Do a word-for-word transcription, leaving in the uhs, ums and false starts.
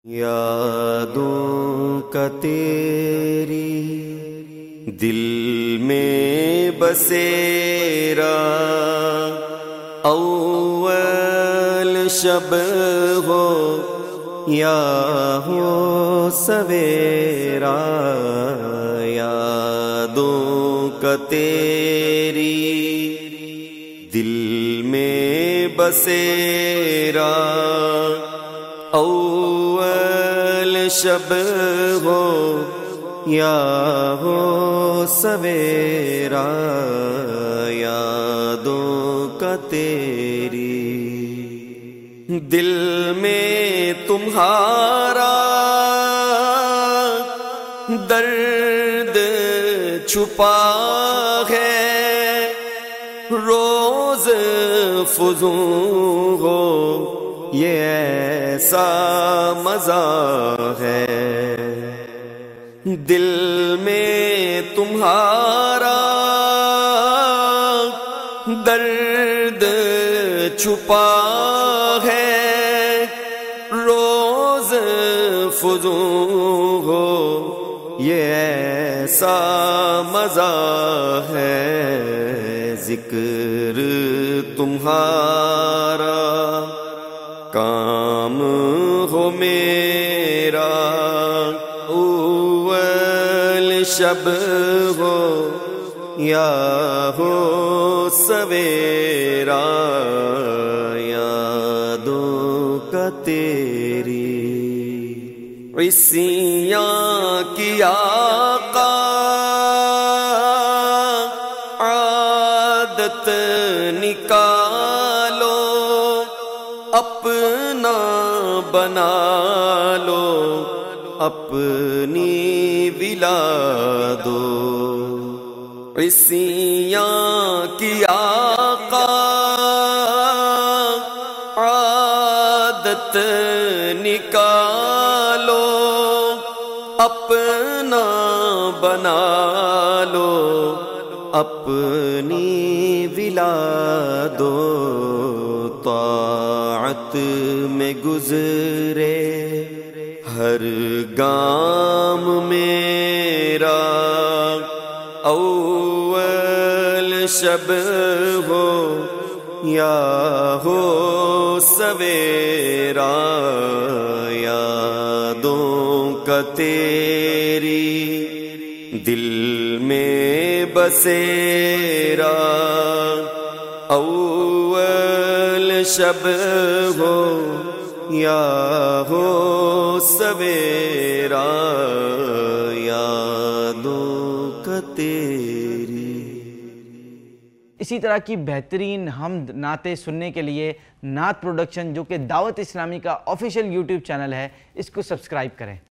یادوں کا تیری دل میں بسیرا، اول شب ہو یا ہو سویرا، یادوں کا تیری دل میں بسیرا، اول شب ہو یا ہو سویرا، یادوں کا تیری دل میں تمہارا درد چھپا ہے، روز فزوں ہو یہ ایسا مزہ ہے، دل میں تمہارا درد چھپا ہے، روز فزوں ہو یہ ایسا مزہ ہے، ذکر تمہارا کام ہو میرا، اول شب ہو یا ہو سویرا، یادوں کا تیری عصیاں کی آقا عادت نکالو، اپنا بنا لو، اپنی ولا دو، عصیاں کی آقا عادت نکالو، اپنا بنا لو، اپنی ولا دو، طاعت میں گزرے ہر گام میرا، اول شب ہو یا ہو سویرا، یادوں کا تیری دل میں بسیرا، اول شب ہو یا ہو سویرا، یادوں کا تیری۔ اسی طرح کی بہترین حمد نعتیں سننے کے لیے نعت پروڈکشن جو کہ دعوت اسلامی کا آفیشیل یوٹیوب چینل ہے، اس کو سبسکرائب کریں۔